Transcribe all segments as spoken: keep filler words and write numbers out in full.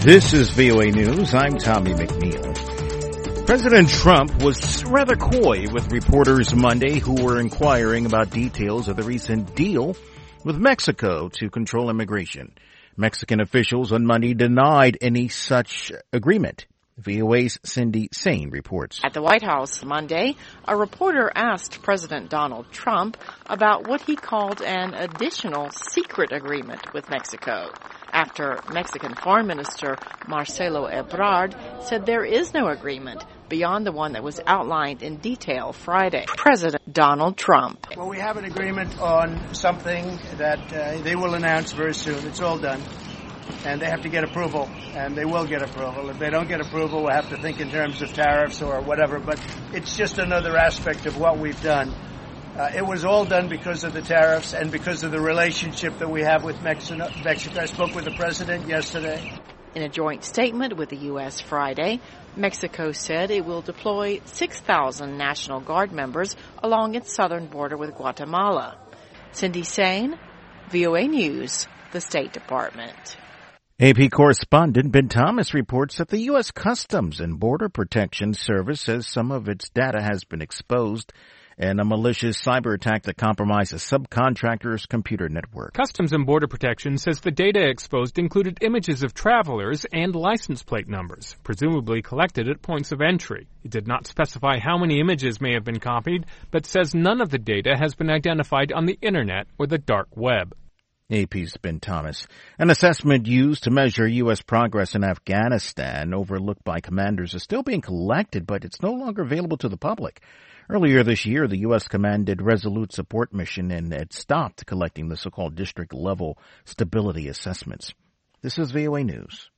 This is V O A News. I'm Tommy McNeil. President Trump was rather coy with reporters Monday who were inquiring about details of the recent deal with Mexico to control immigration. Mexican officials on Monday denied any such agreement. V O A's Cindy Sain reports. At the White House Monday, a reporter asked President Donald Trump about what he called an additional secret agreement with Mexico, after Mexican Foreign Minister Marcelo Ebrard said there is no agreement beyond the one that was outlined in detail Friday. President Donald Trump. Well, we have an agreement on something that uh, they will announce very soon. It's all done. And they have to get approval, and they will get approval. If they don't get approval, we'll have to think in terms of tariffs or whatever. But it's just another aspect of what we've done. Uh, it was all done because of the tariffs and because of the relationship that we have with Mexico. Mexico. I spoke with the president yesterday. In a joint statement with the U S Friday, Mexico said it will deploy six thousand National Guard members along its southern border with Guatemala. Cindy Sain, V O A News, the State Department. A P correspondent Ben Thomas reports that the U S Customs and Border Protection Service says some of its data has been exposed in a malicious cyber attack that compromised a subcontractor's computer network. Customs and Border Protection says the data exposed included images of travelers and license plate numbers, presumably collected at points of entry. It did not specify how many images may have been copied, but says none of the data has been identified on the Internet or the dark web. A P's Ben Thomas. An assessment used to measure U S progress in Afghanistan, overlooked by commanders, is still being collected, but it's no longer available to the public. Earlier this year, the U S commanded Resolute Support Mission and had stopped collecting the so-called district-level stability assessments. This is V O A News.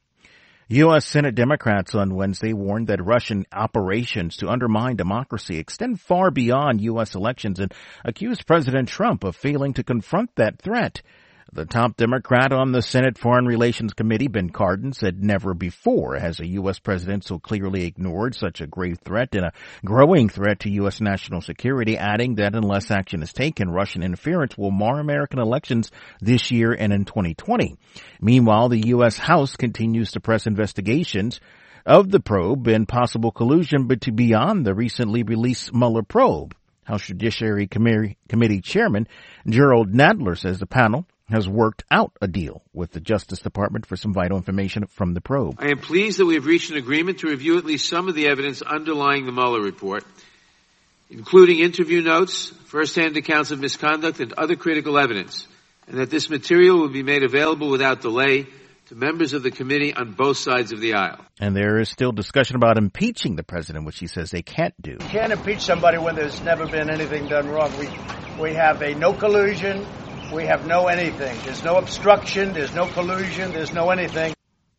U S Senate Democrats on Wednesday warned that Russian operations to undermine democracy extend far beyond U S elections and accused President Trump of failing to confront that threat. The top Democrat on the Senate Foreign Relations Committee, Ben Cardin, said never before has a U S president so clearly ignored such a grave threat and a growing threat to U S national security, adding that unless action is taken, Russian interference will mar American elections this year and in twenty twenty. Meanwhile, the U S House continues to press investigations of the probe and possible collusion, but to beyond the recently released Mueller probe. House Judiciary Committee Chairman Gerald Nadler says the panel has worked out a deal with the Justice Department for some vital information from the probe. I am pleased that we have reached an agreement to review at least some of the evidence underlying the Mueller report, including interview notes, first-hand accounts of misconduct, and other critical evidence, and that this material will be made available without delay to members of the committee on both sides of the aisle. And there is still discussion about impeaching the president, which he says they can't do. You can't impeach somebody when there's never been anything done wrong. We, we have a no collusion. We have no anything. There's no obstruction. There's no collusion. There's no anything.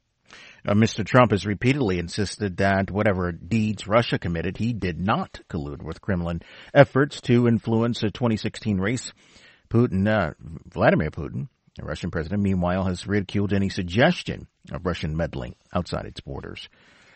Uh, Mister Trump has repeatedly insisted that whatever deeds Russia committed, he did not collude with Kremlin efforts to influence a twenty sixteen race. Putin, uh, Vladimir Putin, the Russian president, meanwhile, has ridiculed any suggestion of Russian meddling outside its borders.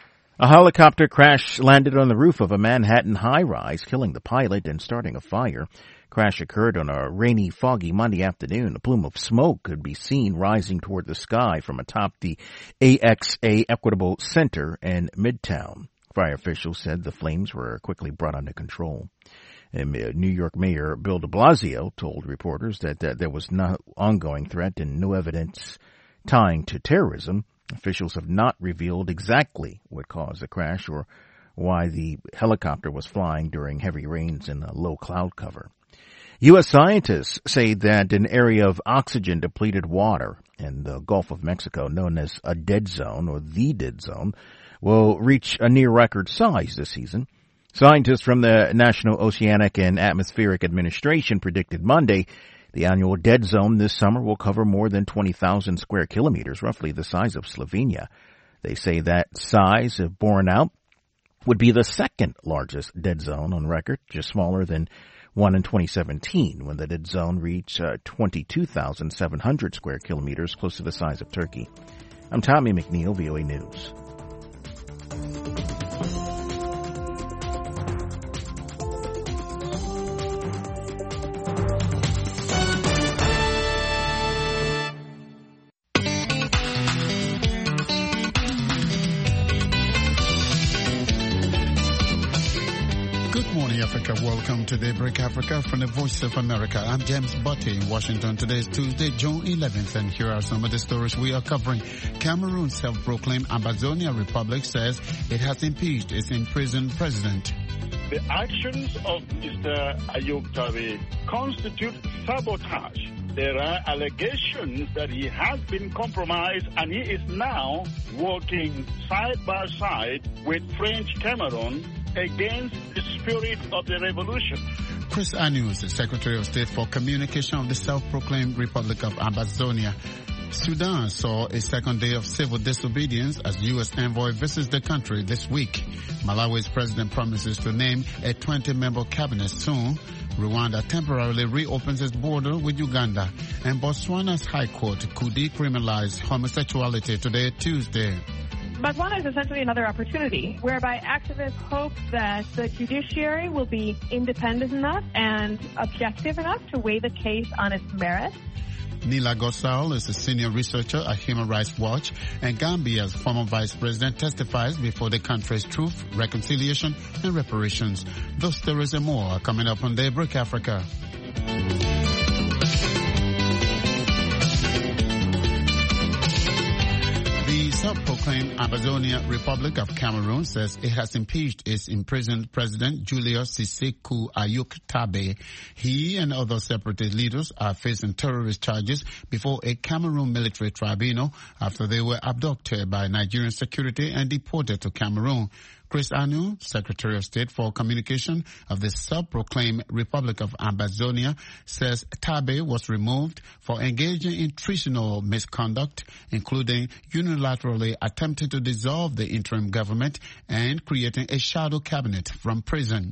A helicopter crash landed on the roof of a Manhattan high-rise, killing the pilot and starting a fire. Crash occurred on a rainy, foggy Monday afternoon. A plume of smoke could be seen rising toward the sky from atop the A X A Equitable Center in Midtown. Fire officials said the flames were quickly brought under control. And New York Mayor Bill de Blasio told reporters that, that there was no ongoing threat and no evidence tying to terrorism. Officials have not revealed exactly what caused the crash or why the helicopter was flying during heavy rains and a low cloud cover. U S scientists say that an area of oxygen-depleted water in the Gulf of Mexico, known as a dead zone or the dead zone, will reach a near-record size this season. Scientists from the National Oceanic and Atmospheric Administration predicted Monday the annual dead zone this summer will cover more than twenty thousand square kilometers, roughly the size of Slovenia. They say that size, if borne out, would be the second largest dead zone on record, just smaller than one in twenty seventeen, when the dead zone reached uh, twenty-two thousand seven hundred square kilometers, close to the size of Turkey. I'm Tommy McNeil, V O A News. Africa. Welcome to Daybreak Africa from the Voice of America. I'm James Butte in Washington. Today is Tuesday, June eleventh, and here are some of the stories we are covering. Cameroon's self-proclaimed Ambazonia Republic says it has impeached its imprisoned president. The actions of Mister Ayub Tabe constitute sabotage. There are allegations that he has been compromised and he is now working side by side with French Cameroon against the spirit of the revolution. Chris Anius, the Secretary of State for Communication of the self-proclaimed Republic of Ambazonia. Sudan saw a second day of civil disobedience as U S envoy visits the country this week. Malawi's president promises to name a twenty-member cabinet soon. Rwanda temporarily reopens its border with Uganda. And Botswana's High Court could decriminalize homosexuality today, Tuesday. Botswana is essentially another opportunity whereby activists hope that the judiciary will be independent enough and objective enough to weigh the case on its merits. Nila Gosal is a senior researcher at Human Rights Watch, and Gambia's former vice president testifies before the country's Truth, Reconciliation, and Reparations. Those stories and more are coming up on Daybreak Africa. The self-proclaimed Ambazonia Republic of Cameroon says it has impeached its imprisoned president Julius Sissekou Ayuk Tabe. He and other separatist leaders are facing terrorist charges before a Cameroon military tribunal after they were abducted by Nigerian security and deported to Cameroon. Chris Anu, Secretary of State for Communication of the self-proclaimed Republic of Ambazonia, says Tabe was removed for engaging in treasonable misconduct, including unilaterally attempting to dissolve the interim government and creating a shadow cabinet from prison.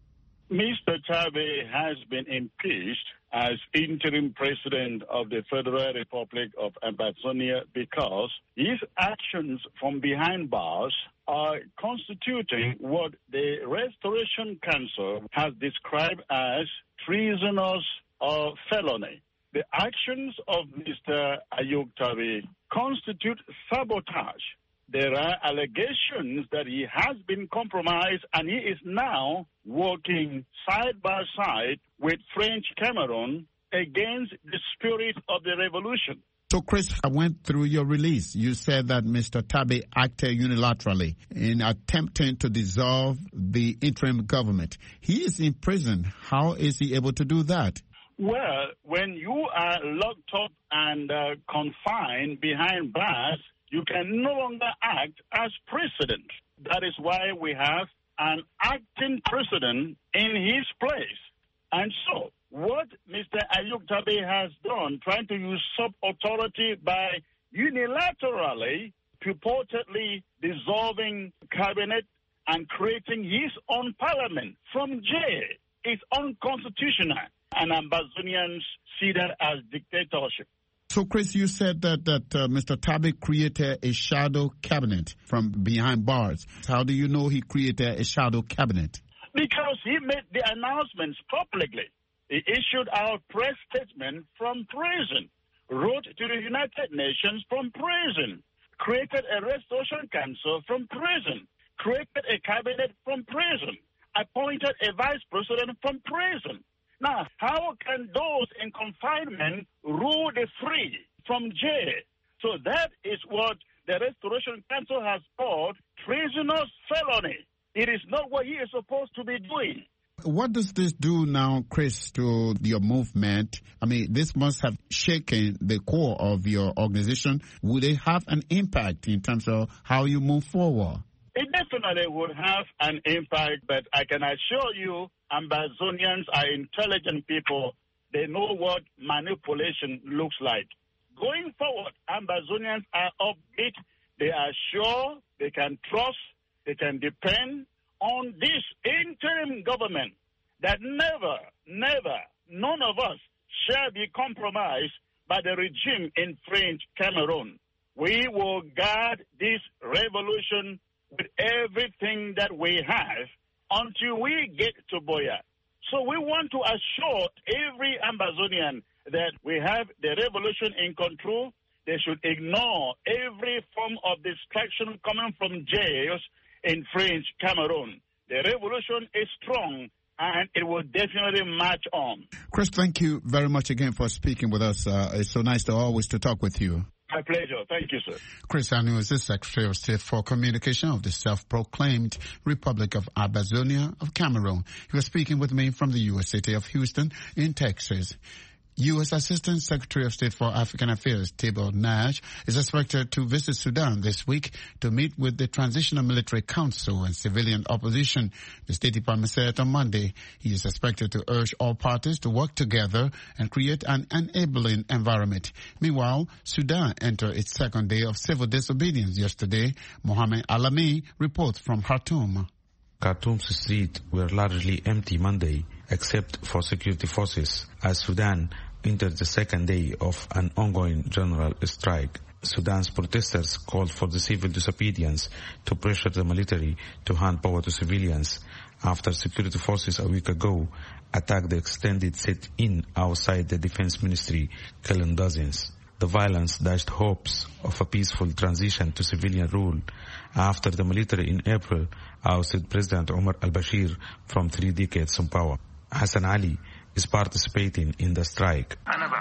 Mister Tabe has been impeached as interim president of the Federal Republic of Ambazonia because his actions from behind bars are constituting what the Restoration Council has described as treasonous or felony. The actions of Mister Ayub Tabe constitute sabotage. There are allegations that he has been compromised and he is now working side by side with French Cameroon against the spirit of the revolution. So, Chris, I went through your release. You said that Mister Tabe acted unilaterally in attempting to dissolve the interim government. He is in prison. How is he able to do that? Well, when you are locked up and uh, confined behind bars, you can no longer act as president. That is why we have an acting president in his place. And so, what Mister Ayub Tabe has done, trying to usurp authority by unilaterally, purportedly dissolving cabinet and creating his own parliament from jail, is unconstitutional. And Ambazonians see that as dictatorship. So, Chris, you said that, that uh, Mister Tabe created a shadow cabinet from behind bars. How do you know he created a shadow cabinet? Because he made the announcements publicly. He issued out press statement from prison, wrote to the United Nations from prison, created a restoration council from prison, created a cabinet from prison, appointed a vice president from prison. Now, how can those in confinement rule the free from jail? So that is what the Restoration Council has called treasonous felony. It is not what he is supposed to be doing. What does this do now, Chris, to your movement? I mean, this must have shaken the core of your organization. Would it have an impact in terms of how you move forward? It definitely would have an impact, but I can assure you Ambazonians are intelligent people. They know what manipulation looks like. Going forward, Ambazonians are upbeat. They are sure, they can trust, they can depend on this interim government that never, never, none of us shall be compromised by the regime in French Cameroon. We will guard this revolution with everything that we have until we get to Buea. So we want to assure every Ambazonian that we have the revolution in control. They should ignore every form of distraction coming from jails in French Cameroon. The revolution is strong and it will definitely march on. Chris, thank you very much again for speaking with us. Uh, it's so nice to always to talk with you. My pleasure. Thank you, sir. Chris Anu is the Secretary of State for Communication of the self-proclaimed Republic of Amazonia of Cameroon. He was speaking with me from the U S city of Houston in Texas. U S Assistant Secretary of State for African Affairs, Tibor Nagy, is expected to visit Sudan this week to meet with the Transitional Military Council and civilian opposition. The State Department said on Monday he is expected to urge all parties to work together and create an enabling environment. Meanwhile, Sudan entered its second day of civil disobedience yesterday. Mohamed Alami reports from Khartoum. Khartoum's streets were largely empty Monday, except for security forces, as Sudan entered the second day of an ongoing general strike. Sudan's protesters called for the civil disobedience to pressure the military to hand power to civilians after security forces a week ago attacked the extended sit-in outside the defense ministry, killing dozens. The violence dashed hopes of a peaceful transition to civilian rule after the military in April ousted President Omar al-Bashir from three decades in power. Hassan Ali is participating in the strike.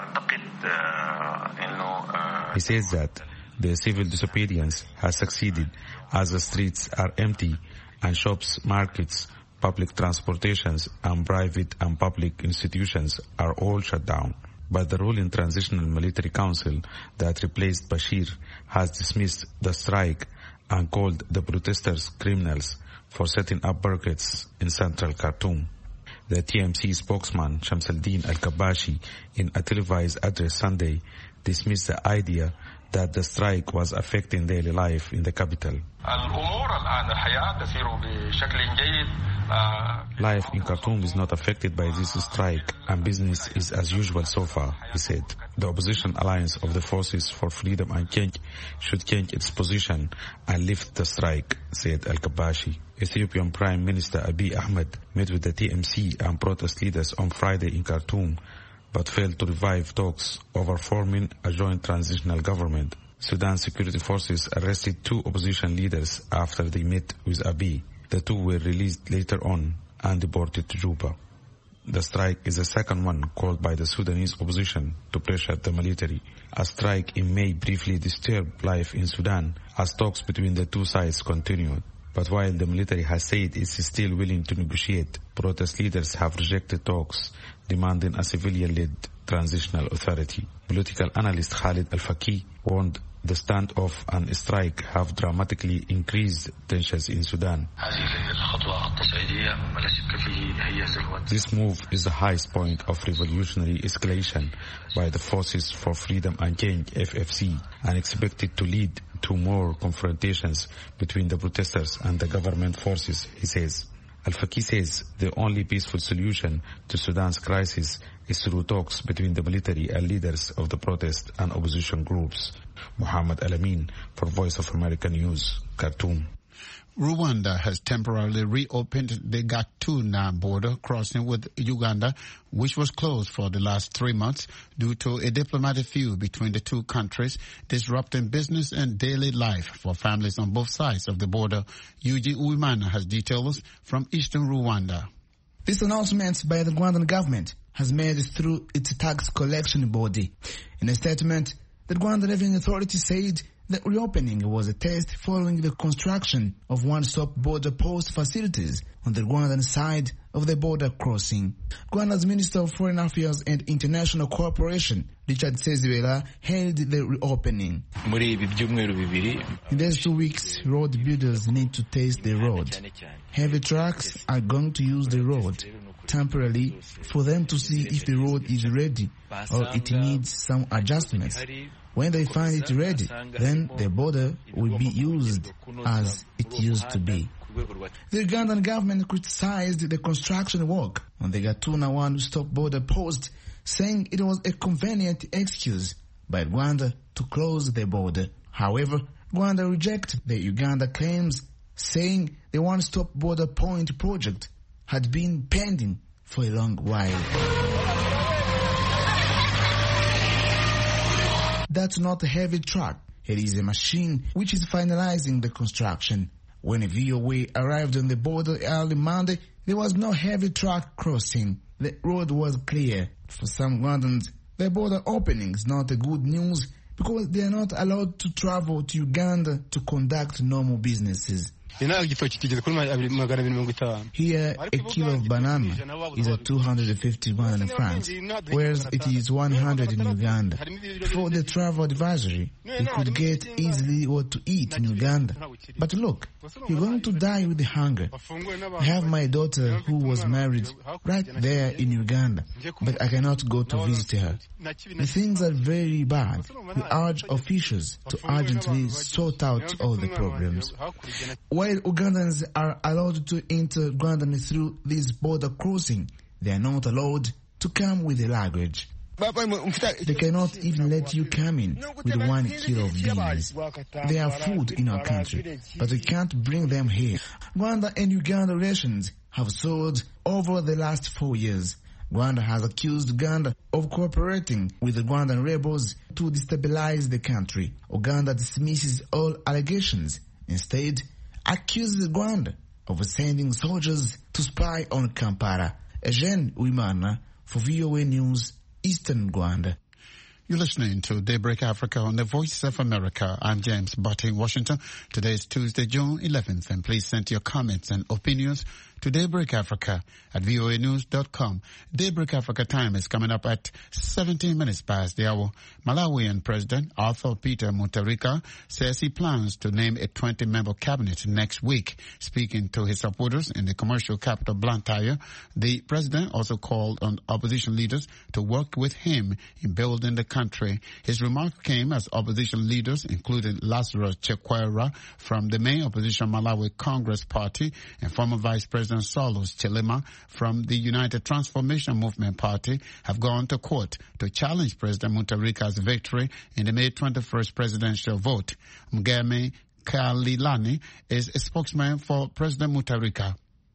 He says that the civil disobedience has succeeded as the streets are empty and shops, markets, public transportations and private and public institutions are all shut down. But the ruling Transitional Military Council that replaced Bashir has dismissed the strike and called the protesters criminals for setting up barricades in central Khartoum. The T M C spokesman Shamsuddin Al-Kabashi, in a televised address Sunday, dismissed the idea that the strike was affecting daily life in the capital. Life in Khartoum is not affected by this strike and business is as usual so far, he said. The opposition alliance of the Forces for Freedom and Change should change its position and lift the strike, said Al-Kabashi. Ethiopian Prime Minister Abiy Ahmed met with the T M C and protest leaders on Friday in Khartoum, but failed to revive talks over forming a joint transitional government. Sudan's security forces arrested two opposition leaders after they met with Abiy. The two were released later on and deported to Juba. The strike is the second one called by the Sudanese opposition to pressure the military. A strike in May briefly disturbed life in Sudan as talks between the two sides continued. But while the military has said it is still willing to negotiate, protest leaders have rejected talks, demanding a civilian-led transitional authority. Political analyst Khalid Al-Faqih warned the standoff and strike have dramatically increased tensions in Sudan. This move is the highest point of revolutionary escalation by the Forces for Freedom and Change, F F C, and expected to lead to more confrontations between the protesters and the government forces, he says. Al-Faqih says the only peaceful solution to Sudan's crisis is through talks between the military and leaders of the protest and opposition groups. Muhammad Al-Amin for Voice of America News, Khartoum. Rwanda has temporarily reopened the Gatuna border crossing with Uganda, which was closed for the last three months due to a diplomatic feud between the two countries, disrupting business and daily life for families on both sides of the border. Eugene Uwimana has details from eastern Rwanda. This announcement by the Rwandan government has made through its tax collection body. In a statement, the Rwandan Revenue Authority said the reopening was a test following the construction of one-stop border post facilities on the Rwandan side of the border crossing. Rwanda's Minister of Foreign Affairs and International Cooperation, Richard Sezibera, held the reopening. In these two weeks, road builders need to test the road. Heavy trucks are going to use the road temporarily for them to see if the road is ready or it needs some adjustments. When they find it ready, then the border will be used as it used to be. The Ugandan government criticized the construction work on the Gatuna one-stop border post, saying it was a convenient excuse by Rwanda to close the border. However, Rwanda rejected the Uganda claims, saying the one-stop border point project had been pending for a long while. That's not a heavy truck. It is a machine which is finalizing the construction. When a V O A arrived on the border early Monday, There was no heavy truck crossing. The road was clear. For some Rwandans, the border opening is not a good news because they are not allowed to travel to Uganda to conduct normal businesses. Here, a kilo of banana is at two hundred fifty Rwandan francs, whereas it is one hundred in Uganda. For the travel advisory, you could get easily what to eat in Uganda. But look, you're going to die with hunger. I have my daughter who was married right there in Uganda, but I cannot go to visit her. The things are very bad. We urge officials to urgently sort out all the problems. While Ugandans are allowed to enter Rwanda through this border crossing, they are not allowed to come with the luggage. They cannot even let you come in with one kilo of beans. They are food in our country, but we can't bring them here. Rwanda and Uganda relations have soared over the last four years. Rwanda has accused Uganda of cooperating with the Rwandan rebels to destabilize the country. Uganda dismisses all allegations. Instead, accuses Rwanda of sending soldiers to spy on Kampala. Eugene Uimana for V O A News, Eastern Rwanda. You're listening to Daybreak Africa on the Voice of America. I'm James Butt in Washington. Today is Tuesday, June eleventh, and please send your comments and opinions to Daybreak Africa at V O A news dot com. Daybreak Africa time is coming up at seventeen minutes past the hour. Malawian President Arthur Peter Mutharika says he plans to name a twenty-member cabinet next week. Speaking to his supporters in the commercial capital Blantyre, the president also called on opposition leaders to work with him in building the country. His remark came as opposition leaders, including Lazarus Chakwera from the main opposition Malawi Congress Party and former Vice President Saulus Chilima from the United Transformation Movement Party, have gone to court to challenge President Mutharika's victory in the May twenty-first presidential vote. Mgeme Kalilani is a spokesman for President Mutharika.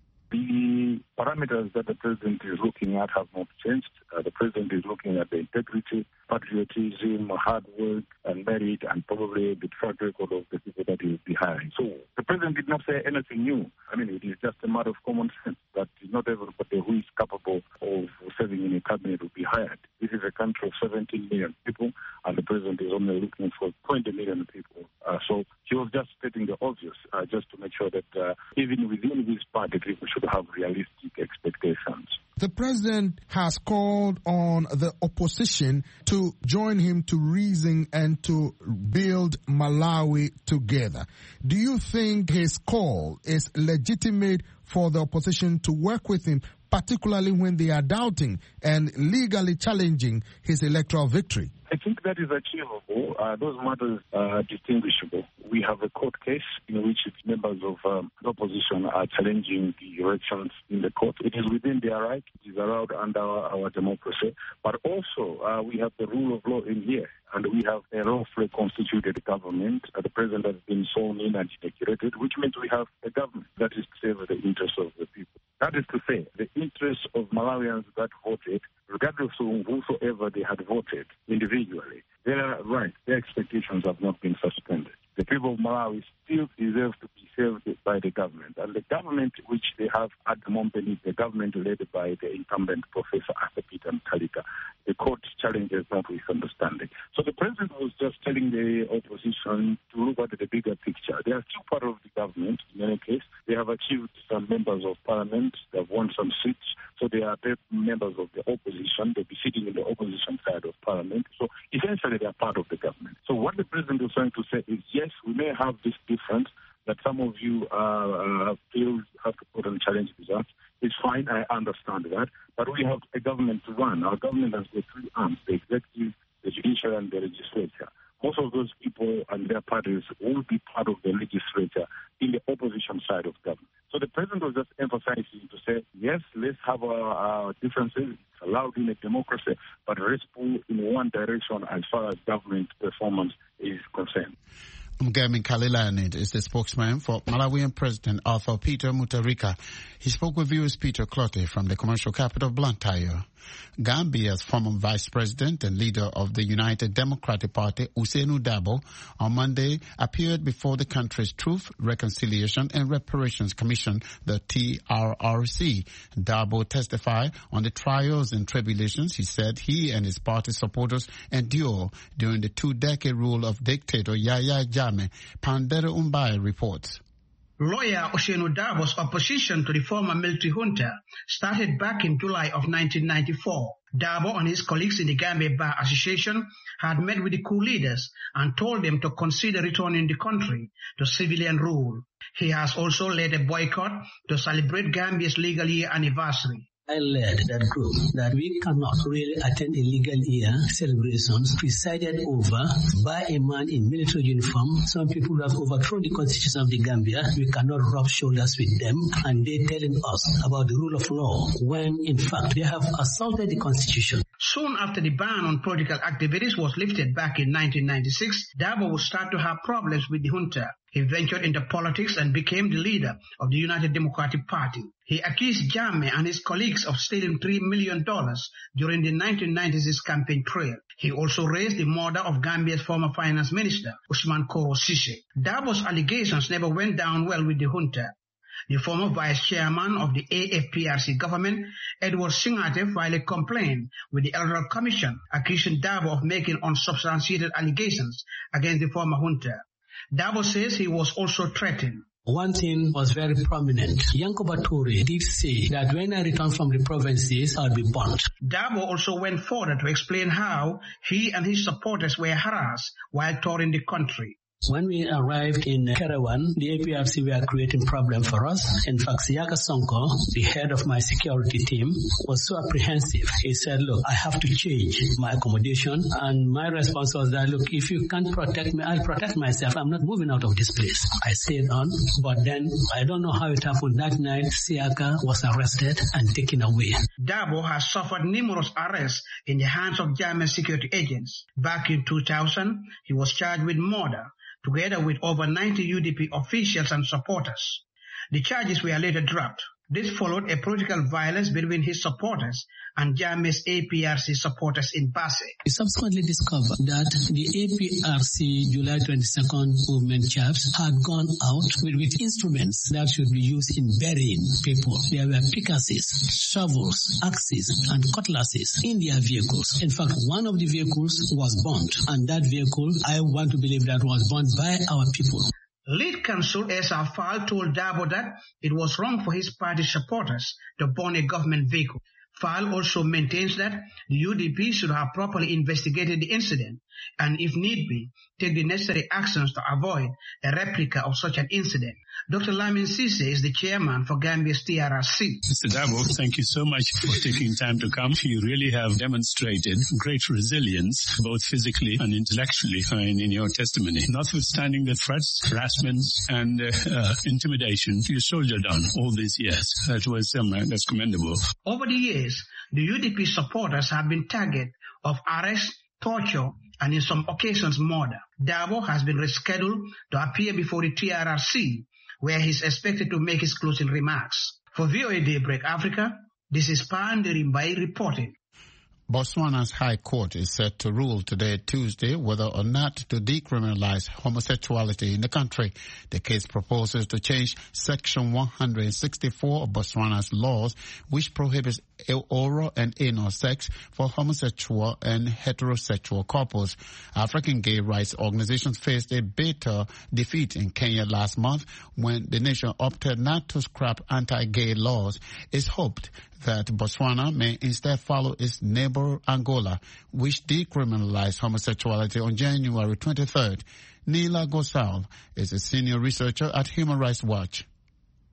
The parameters that the president is looking at have not changed. Uh, the president is looking at the integrity, patriotism, hard work, and merit, and probably the track record of the people that he is behind. So the president did not say anything new. I mean, it is just a matter of common sense that not everybody who is capable of serving in a cabinet will be hired. This is a country of seventeen million people, and the president is only looking for twenty million people. Uh, so he was just stating the obvious, uh, just to make sure that uh, even within his party, people should have realistic expectations. The president has called on the opposition to join him to reason and to build Malawi together. Do you think his call is legitimate for the opposition to work with him, particularly when they are doubting and legally challenging his electoral victory? I think that is achievable. Uh, those matters are distinguishable. We have a court case in which members of um, the opposition are challenging the elections in the court. It is within their right. It is allowed under our, our democracy. But also, uh, we have the rule of law in here. And we have a lawfully constituted government. Uh, the president has been sworn in and inaugurated, which means we have a government that is to serve the interests of the people. That is to say, the interests of Malawians that voted, regardless of whosoever they had voted individually, their rights, their expectations have not been suspended. The people of Malawi still deserve to be served by the government. And the government which they have at the moment is the government led by the incumbent Professor Arthur Peter Mutharika. The court challenges that with understanding. So the president was just telling the opposition to look at the bigger picture. They are still part of the government in any case. They have achieved some members of parliament. They have won some seats. So they are members of the opposition. They'll be sitting in the opposition side of parliament. So essentially they are part of the government. So what the president is trying to say is, yes, we may have this difference that some of you uh, uh, feel have to put on challenge results. It's fine, I understand that. But we have a government to run. Our government has got three arms, the executive, the judicial, and the legislature. Most of those people and their parties will be part of the legislature in the opposition side of government. So the president was just emphasizing to say, yes, let's have our, our differences. It's allowed in a democracy, but let's pull in one direction as far as government performance is concerned. Mgemi Kalilanid is the spokesman for Malawian President Arthur Peter Mutharika. He spoke with viewers Peter Clottey from the commercial capital Blantyre. Gambia's former vice president and leader of the United Democratic Party, Ousainou Darboe, on Monday appeared before the country's Truth, Reconciliation and Reparations Commission, the T R R C. Darboe testified on the trials and tribulations he said he and his party supporters endure during the two-decade rule of dictator Yahya Jammeh. Pandere Umbai reports. Lawyer Ousainou Darboe's opposition to the former military junta started back in July of nineteen ninety-four. Darboe and his colleagues in the Gambia Bar Association had met with the coup leaders and told them to consider returning the country to civilian rule. He has also led a boycott to celebrate Gambia's legal year anniversary. I led that group that we cannot really attend a legal year celebrations presided over by a man in military uniform. Some people have overthrown the constitution of the Gambia. We cannot rub shoulders with them and they telling us about the rule of law when in fact they have assaulted the constitution. Soon after the ban on political activities was lifted back in nineteen ninety-six, Darboe would start to have problems with the junta. He ventured into politics and became the leader of the United Democratic Party. He accused Jammeh and his colleagues of stealing three million dollars during the nineteen ninety-six campaign trail. He also raised the murder of Gambia's former finance minister, Ousmane Koro Cissé. Darboe's allegations never went down well with the junta. The former vice chairman of the A F P R C government, Edward Singate, filed a complaint with the Electoral Commission accusing Darboe of making unsubstantiated allegations against the former junta. Darboe says he was also threatened. One thing was very prominent. Yankuba Toure did say that when I return from the provinces, I'll be burnt. Darboe also went further to explain how he and his supporters were harassed while touring the country. When we arrived in Kerawan, the A P R C were creating problems for us. In fact, Siaka Sonko, the head of my security team, was so apprehensive. He said, look, I have to change my accommodation. And my response was that, look, if you can't protect me, I'll protect myself. I'm not moving out of this place. I stayed on. But then, I don't know how it happened. That night, Siaka was arrested and taken away. Darboe has suffered numerous arrests in the hands of German security agents. Back in two thousand, he was charged with murder, together with over ninety U D P officials and supporters. The charges were later dropped. This followed a political violence between his supporters and Jammeh's A P R C supporters in Basse. We subsequently discovered that the A P R C July twenty-second movement chaps had gone out with, with instruments that should be used in burying people. There were pickaxes, shovels, axes, and cutlasses in their vehicles. In fact, one of the vehicles was burnt, and that vehicle, I want to believe that was burnt by our people. Lead counsel Esa Fall told Darboe that it was wrong for his party supporters to burn a government vehicle. Fall also maintains that the U D P should have properly investigated the incident and, if need be, take the necessary actions to avoid a replica of such an incident. Doctor Lamin Cisse is the chairman for Gambia's T R R C. Mister Darboe, thank you so much for taking time to come. You really have demonstrated great resilience, both physically and intellectually, in, in your testimony. Notwithstanding the threats, harassment, and uh, uh, intimidation, you soldiered on all these years. That was um, that's commendable. Over the years, the U D P supporters have been target of arrest, torture, and in some occasions murder. Darboe has been rescheduled to appear before the T R R C, where he is expected to make his closing remarks. For V O A Daybreak Africa, this is Pandere Umbai reporting. Botswana's High Court is set to rule today, Tuesday, whether or not to decriminalize homosexuality in the country. The case proposes to change Section one hundred sixty-four of Botswana's laws, which prohibits oral and anal sex for homosexual and heterosexual couples. African gay rights organizations faced a bitter defeat in Kenya last month when the nation opted not to scrap anti-gay laws. It's hoped that Botswana may instead follow its neighbor Angola, which decriminalized homosexuality on January twenty-third. Neela Gosal is a senior researcher at Human Rights Watch.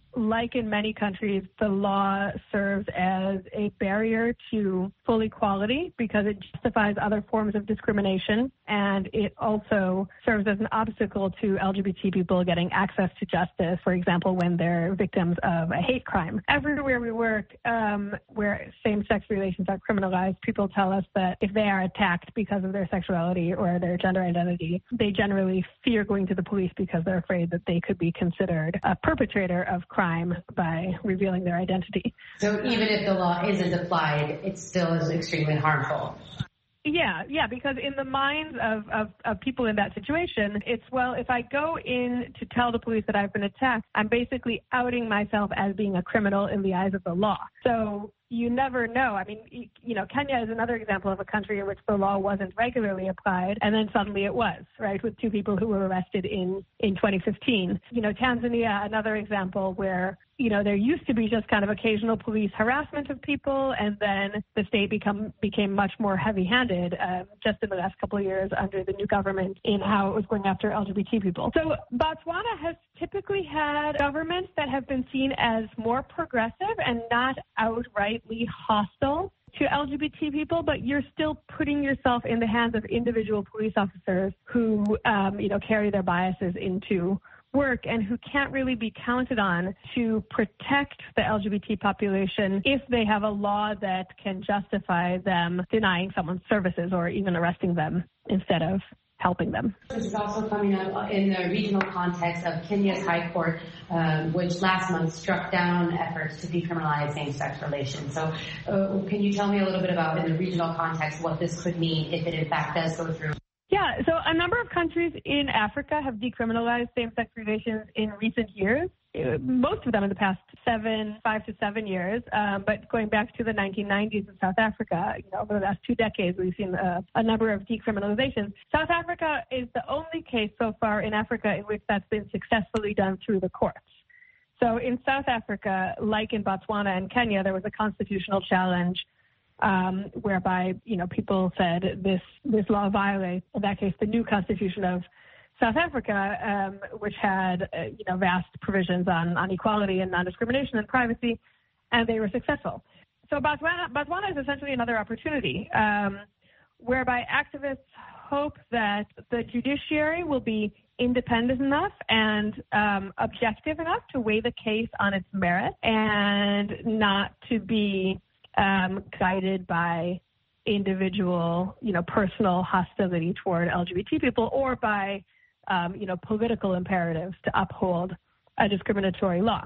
like in many countries, the law serves as a barrier to full equality because it justifies other forms of discrimination, and it also serves as an obstacle to L G B T people getting access to justice, for example, when they're victims of a hate crime. Everywhere we work, um, where same-sex relations are criminalized, people tell us that if they are attacked because of their sexuality or their gender identity, they generally fear going to the police because they're afraid that they could be considered a perpetrator of crime by revealing their identity. So even if the law isn't applied, it still is extremely harmful. Yeah, yeah, because in the minds of, of, of people in that situation, it's, well, if I go in to tell the police that I've been attacked, I'm basically outing myself as being a criminal in the eyes of the law. So you never know. I mean, you know, Kenya is another example of a country in which the law wasn't regularly applied, and then suddenly it was, right, with two people who were arrested in, in twenty fifteen. You know, Tanzania, another example where, you know, there used to be just kind of occasional police harassment of people, and then the state become became much more heavy-handed uh, just in the last couple of years under the new government in how it was going after L G B T people. So Botswana has typically had governments that have been seen as more progressive and not outrightly hostile to L G B T people, but you're still putting yourself in the hands of individual police officers who, um, you know, carry their biases into work and who can't really be counted on to protect the L G B T population if they have a law that can justify them denying someone services or even arresting them instead of helping them. This is also coming up in the regional context of Kenya's High Court, um, which last month struck down efforts to decriminalize same-sex relations. So uh, can you tell me a little bit about, in the regional context, what this could mean if it in fact does go through? Yeah, so a number of countries in Africa have decriminalized same-sex relations in recent years, most of them in the past seven, five to seven years. Um, but going back to the nineteen nineties in South Africa, you know, over the last two decades, we've seen a, a number of decriminalizations. South Africa is the only case so far in Africa in which that's been successfully done through the courts. So in South Africa, like in Botswana and Kenya, there was a constitutional challenge Um, whereby, you know, people said this this law violates, in that case, the new constitution of South Africa, um, which had, uh, you know, vast provisions on, on equality and non-discrimination and privacy, and they were successful. So Botswana, Botswana is essentially another opportunity, um, whereby activists hope that the judiciary will be independent enough and um, objective enough to weigh the case on its merit and not to be Um, guided by individual, you know, personal hostility toward L G B T people or by, um, you know, political imperatives to uphold a discriminatory law.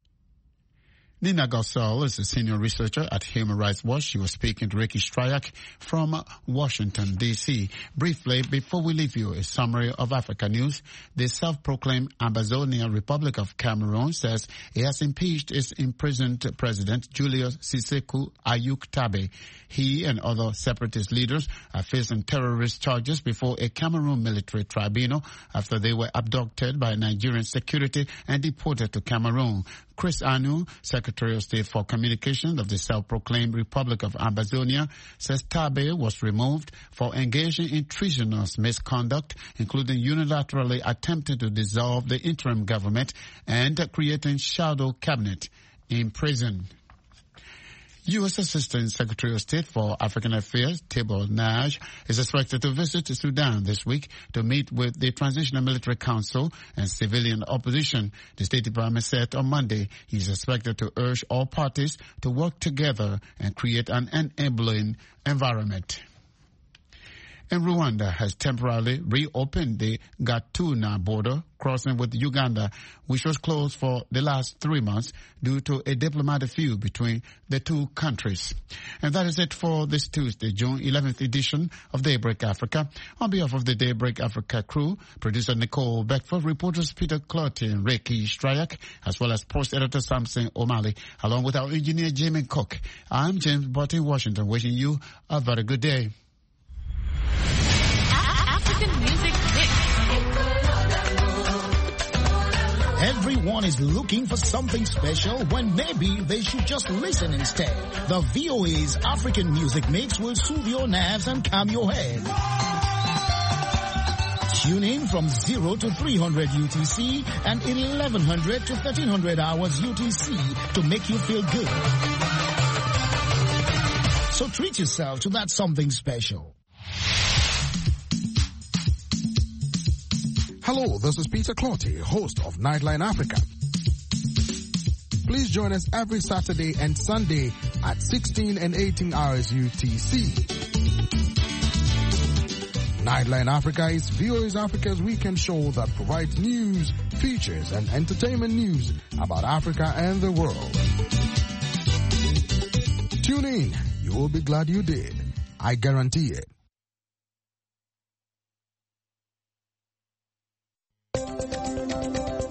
Nina Gassel is a senior researcher at Human Rights Watch. She was speaking to Ricky Stryak from Washington, D C Briefly, before we leave you, a summary of Africa news. The self-proclaimed Ambazonia Republic of Cameroon says it has impeached its imprisoned president, Julius Sissekou Ayuk-Tabe. He and other separatist leaders are facing terrorist charges before a Cameroon military tribunal after they were abducted by Nigerian security and deported to Cameroon. Chris Anu, Secretary of State for Communications of the self-proclaimed Republic of Ambazonia, says Tabe was removed for engaging in treasonous misconduct, including unilaterally attempting to dissolve the interim government and creating shadow cabinet in prison. U S Assistant Secretary of State for African Affairs, Tibor Nagy, is expected to visit Sudan this week to meet with the Transitional Military Council and civilian opposition. The State Department said on Monday he is expected to urge all parties to work together and create an enabling environment. And Rwanda has temporarily reopened the Gatuna border crossing with Uganda, which was closed for the last three months due to a diplomatic feud between the two countries. And that is it for this Tuesday, June eleventh edition of Daybreak Africa. On behalf of the Daybreak Africa crew, producer Nicole Beckford, reporters Peter Clotty and Ricky Stryak, as well as post editor Samson O'Malley, along with our engineer Jamie Cook. I'm James Butt in Washington, wishing you a very good day. African Music Mix. Everyone is looking for something special when maybe they should just listen instead. The V O A's African Music Mix will soothe your nerves and calm your head. Tune in from zero to three hundred U T C and eleven hundred to thirteen hundred hours U T C to make you feel good. So treat yourself to that something special. Hello, this is Peter Clotty, host of Nightline Africa. Please join us every Saturday and Sunday at sixteen and eighteen hours U T C. Nightline Africa is V O A's Africa's weekend show that provides news, features, and entertainment news about Africa and the world. Tune in. You will be glad you did. I guarantee it.